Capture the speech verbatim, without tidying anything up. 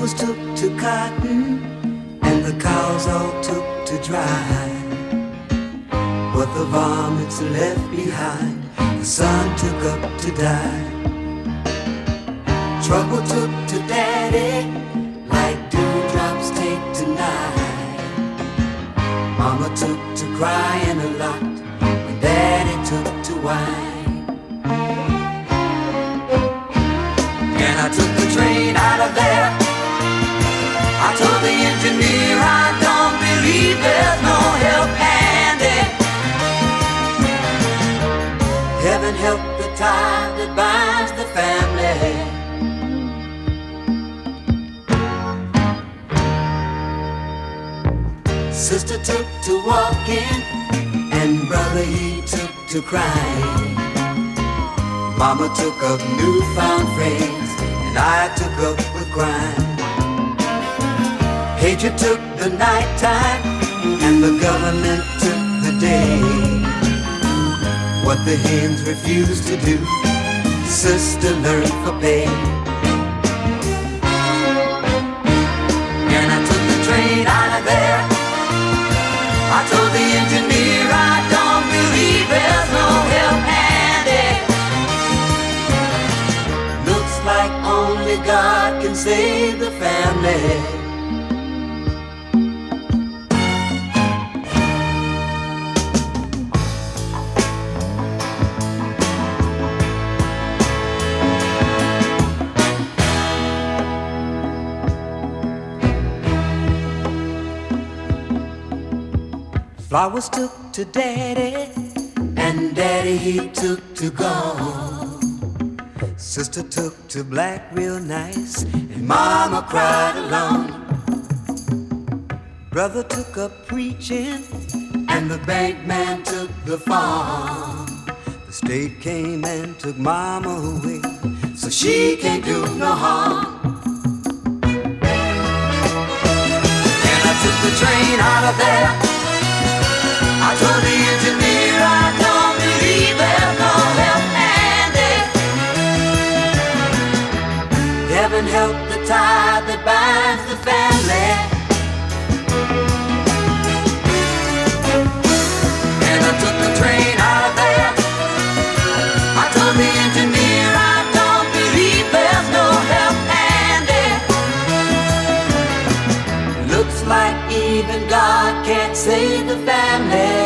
clovers took to cotton, and the cows all took to dry. What the varmints left behind, the sun took up to die. Trouble took to daddy, like dewdrops take to night. Mama took to crying a lot, when daddy took to wine. And I took the train out of there. I told the engineer I don't believe there's no help handy. Heaven help the tie that binds the family. Sister took to walking, and brother he took to crying. Mama took up newfound friends, and I took up with crime. Hatred took the nighttime, and the government took the day. What the hens refused to do, sister learned for pay. And I took the train out of there. I told the engineer I don't believe there's no help handy. Looks like only God can save the family. Flowers took to daddy, and daddy he took to gold. Sister took to black real nice, and mama cried alone. Brother took up preaching, and the bank man took the farm. The state came and took mama away, so she can't do no harm. And I took the train out of there. I told the engineer I don't believe there's no help handy. Heaven help the tie that binds the family. And I took the train out of there. I told the engineer I don't believe there's no help handy. Looks like even God can't save the family.